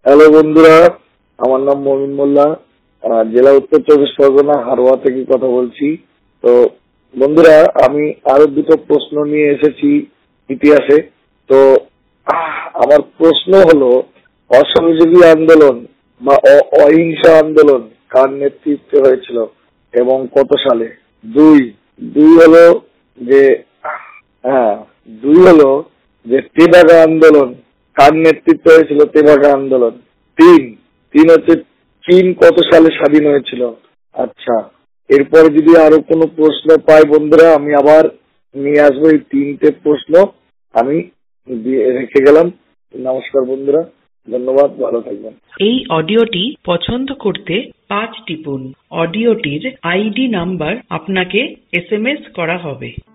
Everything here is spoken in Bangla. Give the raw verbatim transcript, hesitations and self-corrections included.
হ্যালো বন্ধুরা, আমার নাম মমিন মোল্লা, আহ, জেলা উত্তর চব্বিশ পরগনা হারোয়া থেকে কথা বলছি। তো বন্ধুরা, আমি আরো দুটো প্রশ্ন নিয়ে এসেছি ইতিহাসে। তো আহ, আমার প্রশ্ন হলো, অসহযোগী আন্দোলন বা অ- অহিংসা আন্দোলন কার নেতৃত্বে হয়েছিল এবং কত সালে? দুই দুই হলো যে হ্যাঁ দুই হলো যে তেভাগা আন্দোলন কার নেতৃত্বে হয়েছিল? তেভাগা আন্দোলন। তিন তিন হচ্ছে চীন কত সালে স্বাধীন হয়েছিল? আচ্ছা, এরপরে যদি আরো কোনো প্রশ্ন পাই বন্ধুরা, আমি আবার নিয়ে আসবো। এই তিনটে প্রশ্ন আমি দিয়ে রেখে গেলাম। নমস্কার বন্ধুরা, ধন্যবাদ, ভালো থাকবেন। এই অডিওটি পছন্দ করতে পাঁচ টিপুন। অডিওটির আইডি নাম্বার আপনাকে এস এম এস করা হবে।